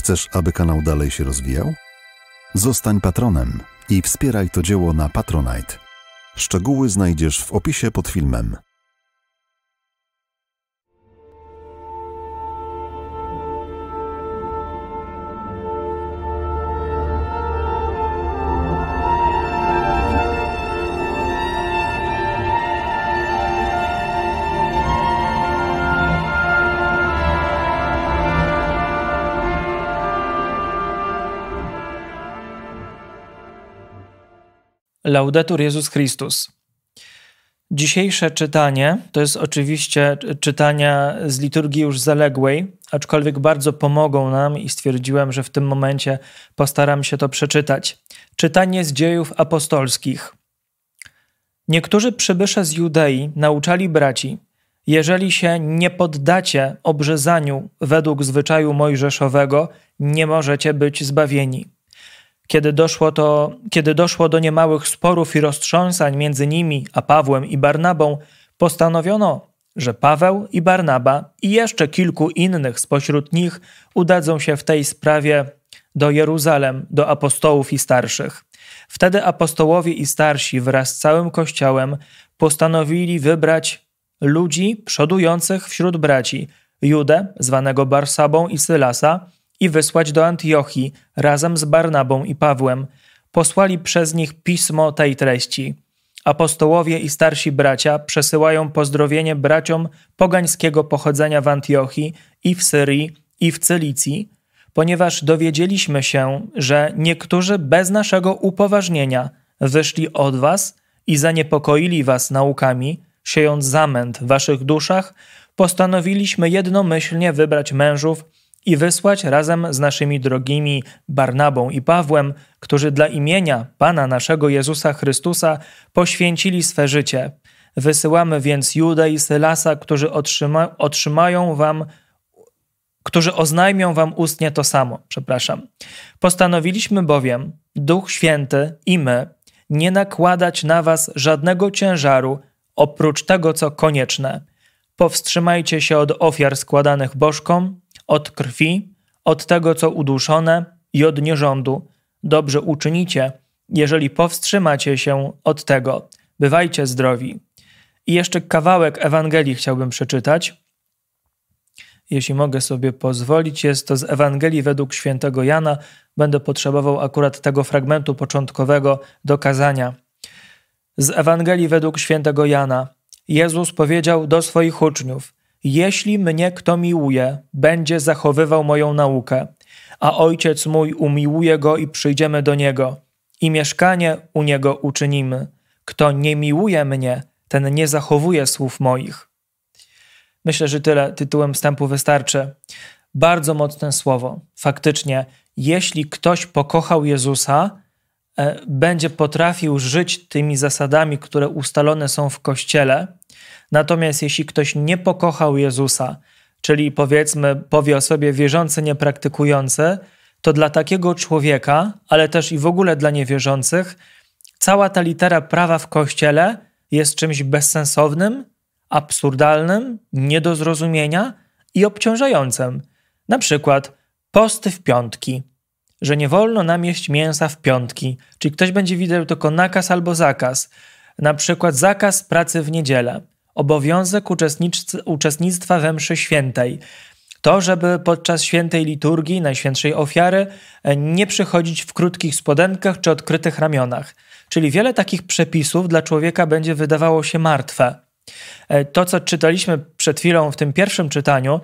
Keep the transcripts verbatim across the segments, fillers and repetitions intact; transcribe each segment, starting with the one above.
Chcesz, aby kanał dalej się rozwijał? Zostań patronem i wspieraj to dzieło na Patronite. Szczegóły znajdziesz w opisie pod filmem. Laudetur Jezus Chrystus. Dzisiejsze czytanie to jest oczywiście czytania z liturgii już zaległej, aczkolwiek bardzo pomogą nam i stwierdziłem, że w tym momencie postaram się to przeczytać. Czytanie z Dziejów Apostolskich. Niektórzy przybysze z Judei nauczali braci: jeżeli się nie poddacie obrzezaniu według zwyczaju mojżeszowego, nie możecie być zbawieni. Kiedy doszło, to, kiedy doszło do niemałych sporów i roztrząsań między nimi a Pawłem i Barnabą, postanowiono, że Paweł i Barnaba i jeszcze kilku innych spośród nich udadzą się w tej sprawie do Jeruzalem, do apostołów i starszych. Wtedy apostołowie i starsi wraz z całym Kościołem postanowili wybrać ludzi przodujących wśród braci, Judę, zwanego Barsabą, i Sylasa, i wysłać do Antiochii razem z Barnabą i Pawłem. Posłali przez nich pismo tej treści: apostołowie i starsi bracia przesyłają pozdrowienie braciom pogańskiego pochodzenia w Antiochii i w Syrii i w Cylicji, ponieważ dowiedzieliśmy się, że niektórzy bez naszego upoważnienia wyszli od was i zaniepokoili was naukami, siejąc zamęt w waszych duszach, postanowiliśmy jednomyślnie wybrać mężów i wysłać razem z naszymi drogimi Barnabą i Pawłem, którzy dla imienia Pana naszego Jezusa Chrystusa poświęcili swe życie. Wysyłamy więc Judę i Sylasa, którzy otrzyma, otrzymają wam, którzy oznajmią wam ustnie to samo. Przepraszam. Postanowiliśmy bowiem, Duch Święty i my, nie nakładać na was żadnego ciężaru, oprócz tego, co konieczne. Powstrzymajcie się od ofiar składanych bożkom, od krwi, od tego, co uduszone i od nierządu. Dobrze uczynicie, jeżeli powstrzymacie się od tego. Bywajcie zdrowi. I jeszcze kawałek Ewangelii chciałbym przeczytać. Jeśli mogę sobie pozwolić, jest to z Ewangelii według świętego Jana. Będę potrzebował akurat tego fragmentu początkowego do kazania. Z Ewangelii według świętego Jana. Jezus powiedział do swoich uczniów: jeśli mnie kto miłuje, będzie zachowywał moją naukę, a Ojciec mój umiłuje go i przyjdziemy do niego i mieszkanie u niego uczynimy. Kto nie miłuje mnie, ten nie zachowuje słów moich. Myślę, że tyle tytułem wstępu wystarczy. Bardzo mocne słowo. Faktycznie, jeśli ktoś pokochał Jezusa, e, będzie potrafił żyć tymi zasadami, które ustalone są w Kościele. Natomiast jeśli ktoś nie pokochał Jezusa, czyli powiedzmy powie o sobie wierzący, niepraktykujący, to dla takiego człowieka, ale też i w ogóle dla niewierzących, cała ta litera prawa w Kościele jest czymś bezsensownym, absurdalnym, nie do zrozumienia i obciążającym. Na przykład posty w piątki, że nie wolno nam jeść mięsa w piątki, czyli ktoś będzie widział tylko nakaz albo zakaz. Na przykład zakaz pracy w niedzielę. Obowiązek uczestnictwa we mszy świętej. To, żeby podczas świętej liturgii, najświętszej ofiary, nie przychodzić w krótkich spodenkach czy odkrytych ramionach. Czyli wiele takich przepisów dla człowieka będzie wydawało się martwe. To, co czytaliśmy przed chwilą w tym pierwszym czytaniu,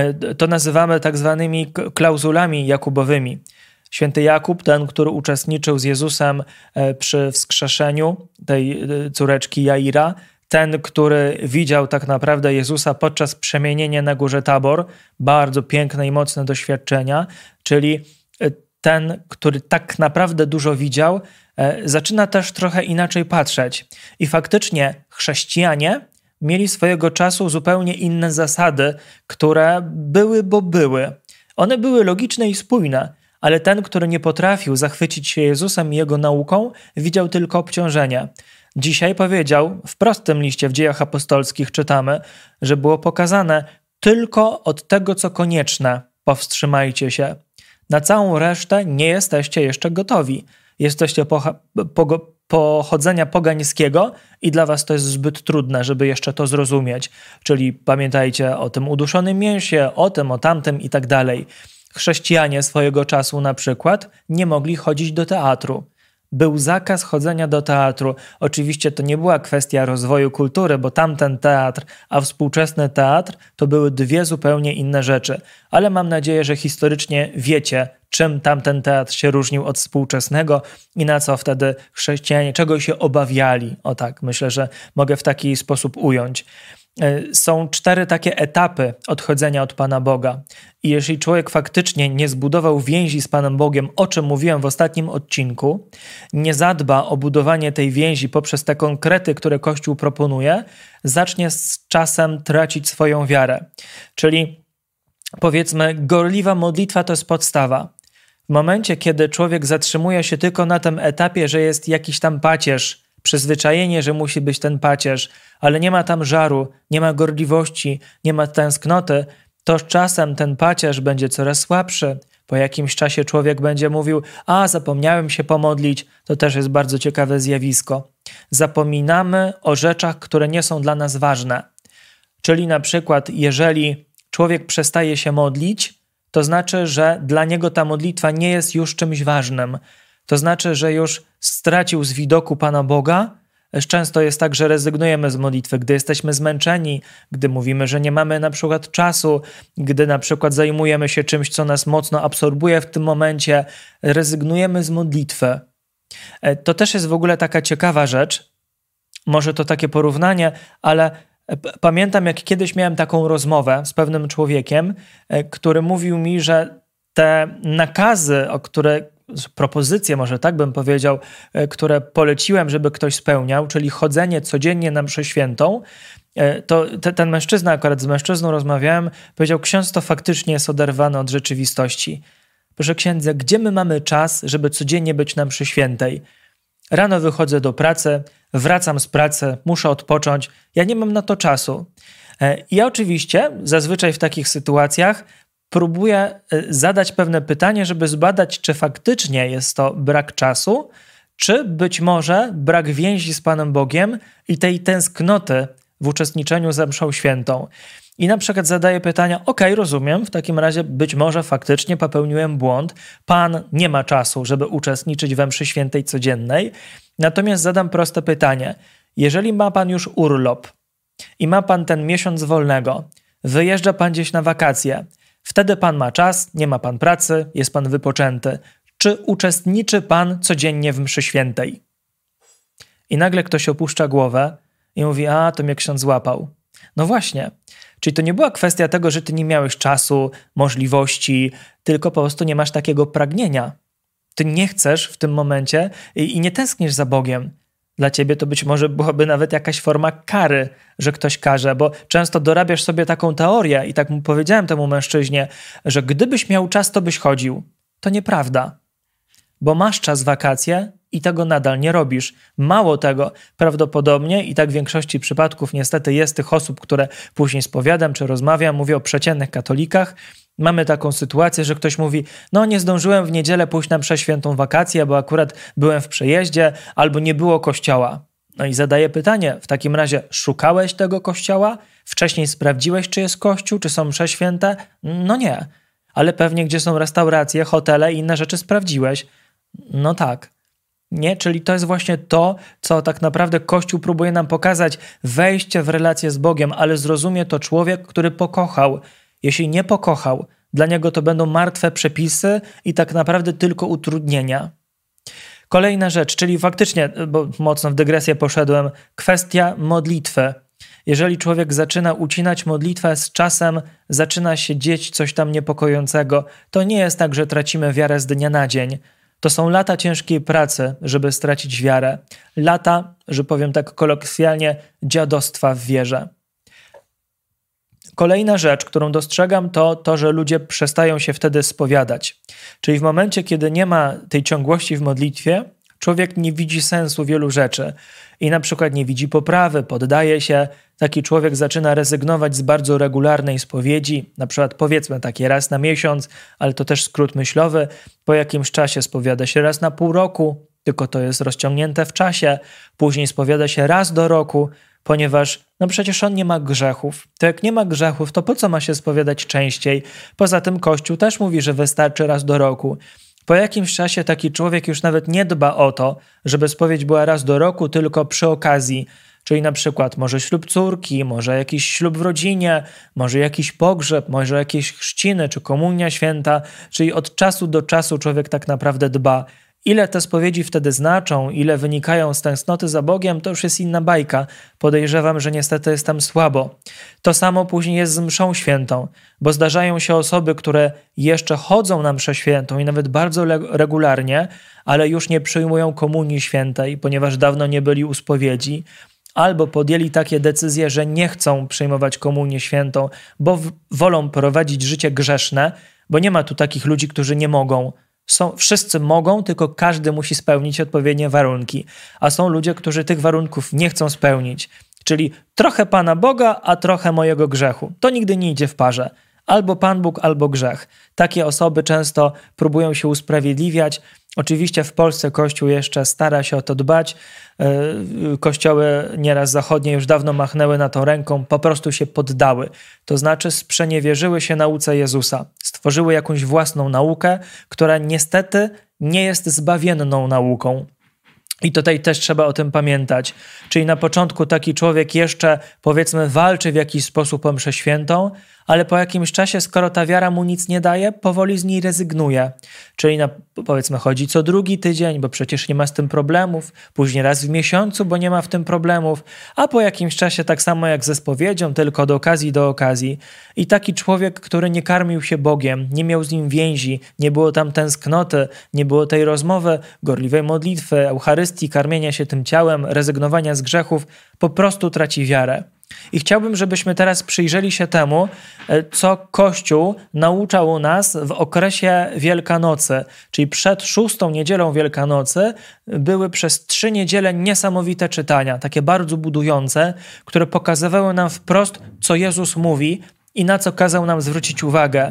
to nazywamy tak zwanymi klauzulami jakubowymi. Święty Jakub, ten, który uczestniczył z Jezusem przy wskrzeszeniu tej córeczki Jaira, ten, który widział tak naprawdę Jezusa podczas przemienienia na górze Tabor, bardzo piękne i mocne doświadczenia, czyli ten, który tak naprawdę dużo widział, zaczyna też trochę inaczej patrzeć. I faktycznie chrześcijanie mieli swojego czasu zupełnie inne zasady, które były, bo były. One były logiczne i spójne, ale ten, który nie potrafił zachwycić się Jezusem i Jego nauką, widział tylko obciążenie. Dzisiaj powiedział, w prostym liście w Dziejach Apostolskich czytamy, że było pokazane: tylko od tego, co konieczne, powstrzymajcie się. Na całą resztę nie jesteście jeszcze gotowi. Jesteście pocha- pogo- pochodzenia pogańskiego i dla was to jest zbyt trudne, żeby jeszcze to zrozumieć. Czyli pamiętajcie o tym uduszonym mięsie, o tym, o tamtym i tak dalej. Chrześcijanie swojego czasu na przykład nie mogli chodzić do teatru. Był zakaz chodzenia do teatru. Oczywiście to nie była kwestia rozwoju kultury, bo tamten teatr, a współczesny teatr to były dwie zupełnie inne rzeczy. Ale mam nadzieję, że historycznie wiecie, czym tamten teatr się różnił od współczesnego i na co wtedy chrześcijanie, czego się obawiali. O tak, myślę, że mogę w taki sposób ująć. Są cztery takie etapy odchodzenia od Pana Boga. I jeśli człowiek faktycznie nie zbudował więzi z Panem Bogiem, o czym mówiłem w ostatnim odcinku, nie zadba o budowanie tej więzi poprzez te konkrety, które Kościół proponuje, zacznie z czasem tracić swoją wiarę. Czyli powiedzmy, gorliwa modlitwa to jest podstawa. W momencie, kiedy człowiek zatrzymuje się tylko na tym etapie, że jest jakiś tam pacierz, przyzwyczajenie, że musi być ten pacierz, ale nie ma tam żaru, nie ma gorliwości, nie ma tęsknoty, to z czasem ten pacierz będzie coraz słabszy. Po jakimś czasie człowiek będzie mówił, a zapomniałem się pomodlić, to też jest bardzo ciekawe zjawisko. Zapominamy o rzeczach, które nie są dla nas ważne. Czyli na przykład, jeżeli człowiek przestaje się modlić, to znaczy, że dla niego ta modlitwa nie jest już czymś ważnym. To znaczy, że już stracił z widoku Pana Boga. Często jest tak, że rezygnujemy z modlitwy, gdy jesteśmy zmęczeni, gdy mówimy, że nie mamy na przykład czasu, gdy na przykład zajmujemy się czymś, co nas mocno absorbuje w tym momencie, rezygnujemy z modlitwy. To też jest w ogóle taka ciekawa rzecz, może to takie porównanie, ale pamiętam, jak kiedyś miałem taką rozmowę z pewnym człowiekiem, który mówił mi, że te nakazy, o które propozycje, może tak bym powiedział, które poleciłem, żeby ktoś spełniał, czyli chodzenie codziennie na mszę świętą, to te, ten mężczyzna, akurat z mężczyzną rozmawiałem, powiedział, ksiądz to faktycznie jest oderwane od rzeczywistości. Proszę księdza, gdzie my mamy czas, żeby codziennie być na mszy świętej? Rano wychodzę do pracy, wracam z pracy, muszę odpocząć, ja nie mam na to czasu. I ja oczywiście zazwyczaj w takich sytuacjach próbuję zadać pewne pytanie, żeby zbadać, czy faktycznie jest to brak czasu, czy być może brak więzi z Panem Bogiem i tej tęsknoty w uczestniczeniu za mszą świętą. I na przykład zadaję pytania, ok, rozumiem, w takim razie być może faktycznie popełniłem błąd, Pan nie ma czasu, żeby uczestniczyć we mszy świętej codziennej, natomiast zadam proste pytanie, jeżeli ma Pan już urlop i ma Pan ten miesiąc wolnego, wyjeżdża Pan gdzieś na wakacje, wtedy Pan ma czas, nie ma Pan pracy, jest Pan wypoczęty. Czy uczestniczy Pan codziennie w mszy świętej? I nagle ktoś opuszcza głowę i mówi, a to mnie ksiądz złapał. No właśnie, czyli to nie była kwestia tego, że ty nie miałeś czasu, możliwości, tylko po prostu nie masz takiego pragnienia. Ty nie chcesz w tym momencie i, i nie tęsknisz za Bogiem. Dla ciebie to być może byłaby nawet jakaś forma kary, że ktoś karze, bo często dorabiasz sobie taką teorię i tak mu powiedziałem temu mężczyźnie, że gdybyś miał czas, to byś chodził. To nieprawda, bo masz czas wakacje i tego nadal nie robisz. Mało tego, prawdopodobnie i tak w większości przypadków niestety jest tych osób, które później spowiadam czy rozmawiam, mówię o przeciętnych katolikach. Mamy taką sytuację, że ktoś mówi, no nie zdążyłem w niedzielę pójść na mszę świętą wakacje, bo akurat byłem w przejeździe albo nie było kościoła. No i zadaję pytanie, w takim razie szukałeś tego kościoła? Wcześniej sprawdziłeś, czy jest kościół, czy są msze święte? No nie, ale pewnie gdzie są restauracje, hotele i inne rzeczy sprawdziłeś. No tak. Nie, czyli to jest właśnie to, co tak naprawdę Kościół próbuje nam pokazać, wejście w relację z Bogiem, ale zrozumie to człowiek, który pokochał. Jeśli nie pokochał, dla niego to będą martwe przepisy i tak naprawdę tylko utrudnienia. Kolejna rzecz, czyli faktycznie, bo mocno w dygresję poszedłem, kwestia modlitwy. Jeżeli człowiek zaczyna ucinać modlitwę, z czasem zaczyna się dzieć coś tam niepokojącego. To nie jest tak, że tracimy wiarę z dnia na dzień. To są lata ciężkiej pracy, żeby stracić wiarę. Lata, że powiem tak kolokwialnie, dziadostwa w wierze. Kolejna rzecz, którą dostrzegam, to to, że ludzie przestają się wtedy spowiadać. Czyli w momencie, kiedy nie ma tej ciągłości w modlitwie, człowiek nie widzi sensu wielu rzeczy i na przykład nie widzi poprawy, poddaje się, taki człowiek zaczyna rezygnować z bardzo regularnej spowiedzi, na przykład powiedzmy takie raz na miesiąc, ale to też skrót myślowy, po jakimś czasie spowiada się raz na pół roku, tylko to jest rozciągnięte w czasie, później spowiada się raz do roku, ponieważ no przecież on nie ma grzechów. To jak nie ma grzechów, to po co ma się spowiadać częściej? Poza tym Kościół też mówi, że wystarczy raz do roku. Po jakimś czasie taki człowiek już nawet nie dba o to, żeby spowiedź była raz do roku, tylko przy okazji. Czyli na przykład może ślub córki, może jakiś ślub w rodzinie, może jakiś pogrzeb, może jakieś chrzciny czy komunia święta. Czyli od czasu do czasu człowiek tak naprawdę dba. Ile te spowiedzi wtedy znaczą, ile wynikają z tęsknoty za Bogiem, to już jest inna bajka. Podejrzewam, że niestety jest tam słabo. To samo później jest z mszą świętą, bo zdarzają się osoby, które jeszcze chodzą na mszę świętą i nawet bardzo regularnie, ale już nie przyjmują komunii świętej, ponieważ dawno nie byli u spowiedzi, albo podjęli takie decyzje, że nie chcą przyjmować komunię świętą, bo wolą prowadzić życie grzeszne, bo nie ma tu takich ludzi, którzy nie mogą. Są, wszyscy mogą, tylko każdy musi spełnić odpowiednie warunki. A są ludzie, którzy tych warunków nie chcą spełnić. Czyli trochę Pana Boga, a trochę mojego grzechu. To nigdy nie idzie w parze. Albo Pan Bóg, albo grzech. Takie osoby często próbują się usprawiedliwiać. Oczywiście w Polsce Kościół jeszcze stara się o to dbać. Kościoły nieraz zachodnie już dawno machnęły na to ręką, po prostu się poddały. To znaczy sprzeniewierzyły się nauce Jezusa. Stworzyły jakąś własną naukę, która niestety nie jest zbawienną nauką. I tutaj też trzeba o tym pamiętać. Czyli na początku taki człowiek jeszcze, powiedzmy, walczy w jakiś sposób o mszę świętą, ale po jakimś czasie, skoro ta wiara mu nic nie daje, powoli z niej rezygnuje. Czyli na, powiedzmy chodzi co drugi tydzień, bo przecież nie ma z tym problemów, później raz w miesiącu, bo nie ma w tym problemów, a po jakimś czasie tak samo jak ze spowiedzią, tylko od okazji do okazji. I taki człowiek, który nie karmił się Bogiem, nie miał z Nim więzi, nie było tam tęsknoty, nie było tej rozmowy, gorliwej modlitwy, Eucharystii, karmienia się tym ciałem, rezygnowania z grzechów, po prostu traci wiarę. I chciałbym, żebyśmy teraz przyjrzeli się temu, co Kościół nauczał nas w okresie Wielkanocy, czyli przed szóstą niedzielą Wielkanocy były przez trzy niedziele niesamowite czytania, takie bardzo budujące, które pokazywały nam wprost, co Jezus mówi i na co kazał nam zwrócić uwagę.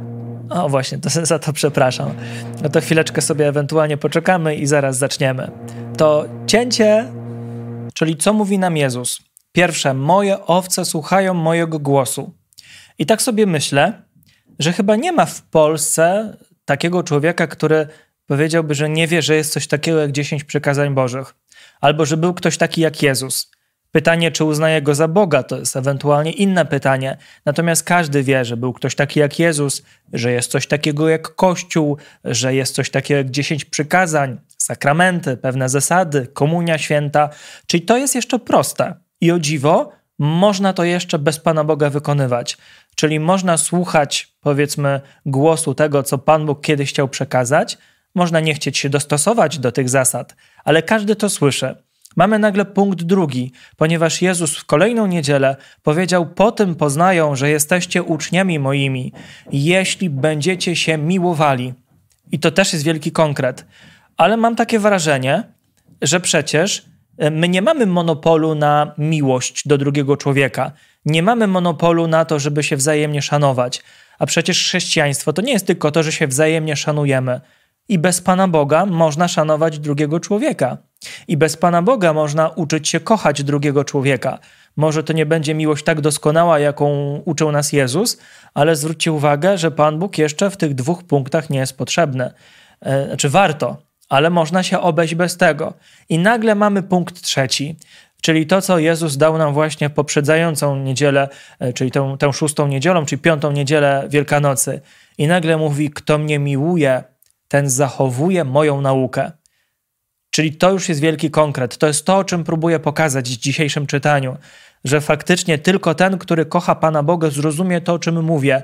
O właśnie, to za to przepraszam. No to chwileczkę sobie ewentualnie poczekamy i zaraz zaczniemy. To cięcie, czyli co mówi nam Jezus? Pierwsze, moje owce słuchają mojego głosu. I tak sobie myślę, że chyba nie ma w Polsce takiego człowieka, który powiedziałby, że nie wie, że jest coś takiego jak dziesięć przykazań Bożych. Albo że był ktoś taki jak Jezus. Pytanie, czy uznaje go za Boga, to jest ewentualnie inne pytanie. Natomiast każdy wie, że był ktoś taki jak Jezus, że jest coś takiego jak Kościół, że jest coś takiego jak dziesięć przykazań, sakramenty, pewne zasady, komunia święta. Czyli to jest jeszcze proste. I o dziwo, można to jeszcze bez Pana Boga wykonywać. Czyli można słuchać, powiedzmy, głosu tego, co Pan Bóg kiedyś chciał przekazać. Można nie chcieć się dostosować do tych zasad, ale każdy to słyszy. Mamy nagle punkt drugi, ponieważ Jezus w kolejną niedzielę powiedział: po tym poznają, że jesteście uczniami moimi, jeśli będziecie się miłowali. I to też jest wielki konkret. Ale mam takie wrażenie, że przecież my nie mamy monopolu na miłość do drugiego człowieka. Nie mamy monopolu na to, żeby się wzajemnie szanować. A przecież chrześcijaństwo to nie jest tylko to, że się wzajemnie szanujemy. I bez Pana Boga można szanować drugiego człowieka. I bez Pana Boga można uczyć się kochać drugiego człowieka. Może to nie będzie miłość tak doskonała, jaką uczył nas Jezus, ale zwróćcie uwagę, że Pan Bóg jeszcze w tych dwóch punktach nie jest potrzebny. Znaczy warto, ale można się obejść bez tego. I nagle mamy punkt trzeci, czyli to, co Jezus dał nam właśnie poprzedzającą niedzielę, czyli tę, tę szóstą niedzielą, czyli piątą niedzielę Wielkanocy. I nagle mówi: kto mnie miłuje, ten zachowuje moją naukę. Czyli to już jest wielki konkret. To jest to, o czym próbuję pokazać w dzisiejszym czytaniu, że faktycznie tylko ten, który kocha Pana Boga, zrozumie to, o czym mówię.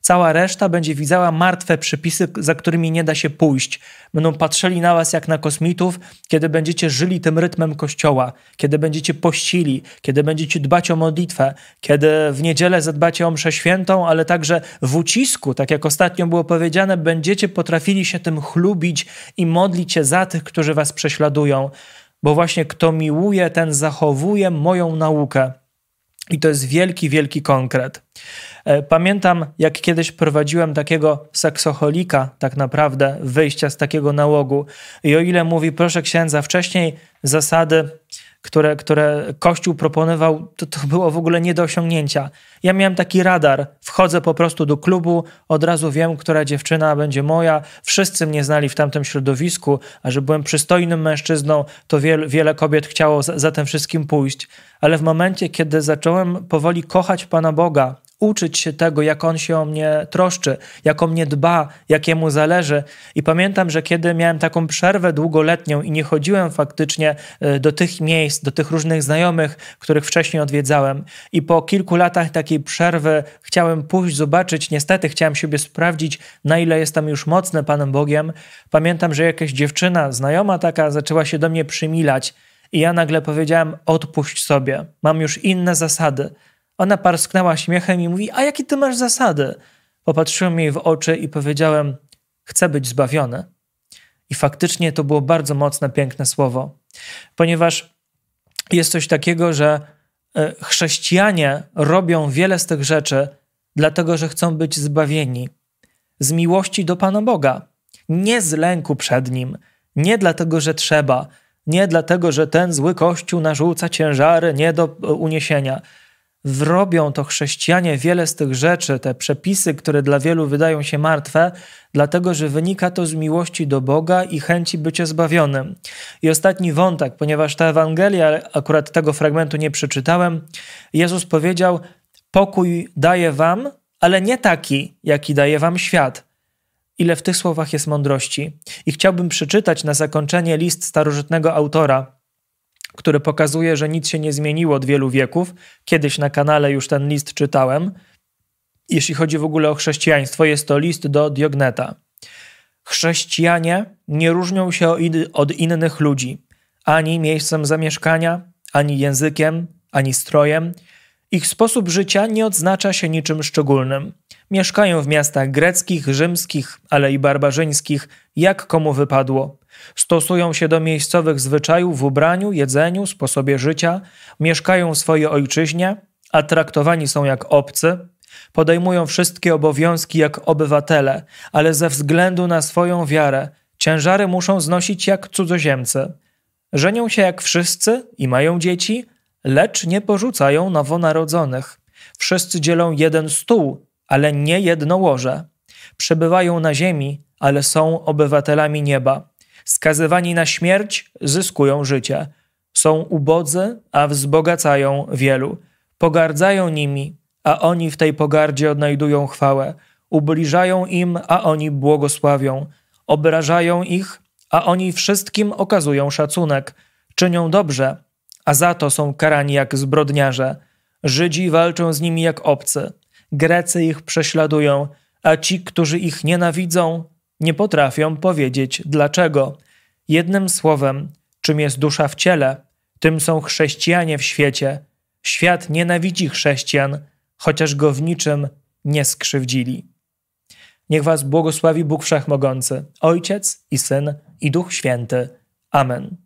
Cała reszta będzie widziała martwe przypisy, za którymi nie da się pójść. Będą patrzyli na was jak na kosmitów, kiedy będziecie żyli tym rytmem Kościoła, kiedy będziecie pościli, kiedy będziecie dbać o modlitwę, kiedy w niedzielę zadbacie o mszę świętą, ale także w ucisku, tak jak ostatnio było powiedziane, będziecie potrafili się tym chlubić i modlić się za tych, którzy was prześladują. Bo właśnie kto miłuje, ten zachowuje moją naukę. I to jest wielki, wielki konkret. Pamiętam, jak kiedyś prowadziłem takiego seksoholika, tak naprawdę, wyjścia z takiego nałogu. I o ile mówi, proszę księdza, wcześniej zasady, które, które Kościół proponował, to, to było w ogóle nie do osiągnięcia. Ja miałem taki radar. Wchodzę po prostu do klubu, od razu wiem, która dziewczyna będzie moja. Wszyscy mnie znali w tamtym środowisku, a że byłem przystojnym mężczyzną, to wiele, wiele kobiet chciało za, za tym wszystkim pójść. Ale w momencie, kiedy zacząłem powoli kochać Pana Boga, uczyć się tego, jak On się o mnie troszczy, jak o mnie dba, jak Jemu zależy. I pamiętam, że kiedy miałem taką przerwę długoletnią i nie chodziłem faktycznie do tych miejsc, do tych różnych znajomych, których wcześniej odwiedzałem. I po kilku latach takiej przerwy chciałem pójść, zobaczyć, niestety chciałem siebie sprawdzić, na ile jestem już mocny Panem Bogiem. Pamiętam, że jakaś dziewczyna, znajoma taka, zaczęła się do mnie przymilać i ja nagle powiedziałem, odpuść sobie, mam już inne zasady. Ona parsknęła śmiechem i mówi, a jakie ty masz zasady? Popatrzyłem jej w oczy i powiedziałem, chcę być zbawiony. I faktycznie to było bardzo mocne, piękne słowo. Ponieważ jest coś takiego, że chrześcijanie robią wiele z tych rzeczy, dlatego że chcą być zbawieni. Z miłości do Pana Boga. Nie z lęku przed Nim. Nie dlatego, że trzeba. Nie dlatego, że ten zły Kościół narzuca ciężary nie do uniesienia. Robią to chrześcijanie wiele z tych rzeczy, te przepisy, które dla wielu wydają się martwe, dlatego że wynika to z miłości do Boga i chęci bycia zbawionym. I ostatni wątek, ponieważ ta Ewangelia, akurat tego fragmentu nie przeczytałem, Jezus powiedział, pokój daję wam, ale nie taki, jaki daje wam świat. Ile w tych słowach jest mądrości. I chciałbym przeczytać na zakończenie list starożytnego autora, który pokazuje, że nic się nie zmieniło od wielu wieków. Kiedyś na kanale już ten list czytałem. Jeśli chodzi w ogóle o chrześcijaństwo, jest to list do Diogneta. Chrześcijanie nie różnią się od innych ludzi, ani miejscem zamieszkania, ani językiem, ani strojem. Ich sposób życia nie odznacza się niczym szczególnym. Mieszkają w miastach greckich, rzymskich, ale i barbarzyńskich, jak komu wypadło. Stosują się do miejscowych zwyczajów w ubraniu, jedzeniu, sposobie życia, mieszkają w swojej ojczyźnie, a traktowani są jak obcy, podejmują wszystkie obowiązki jak obywatele, ale ze względu na swoją wiarę ciężary muszą znosić jak cudzoziemcy. Żenią się jak wszyscy i mają dzieci, lecz nie porzucają nowonarodzonych. Wszyscy dzielą jeden stół, ale nie jedno łoże. Przebywają na ziemi, ale są obywatelami nieba. Skazywani na śmierć, zyskują życie. Są ubodzy, a wzbogacają wielu. Pogardzają nimi, a oni w tej pogardzie odnajdują chwałę. Ubliżają im, a oni błogosławią. Obrażają ich, a oni wszystkim okazują szacunek. Czynią dobrze, a za to są karani jak zbrodniarze. Żydzi walczą z nimi jak obcy. Grecy ich prześladują, a ci, którzy ich nienawidzą, nie potrafią powiedzieć dlaczego. Jednym słowem, czym jest dusza w ciele, tym są chrześcijanie w świecie. Świat nienawidzi chrześcijan, chociaż go w niczym nie skrzywdzili. Niech was błogosławi Bóg Wszechmogący, Ojciec i Syn i Duch Święty. Amen.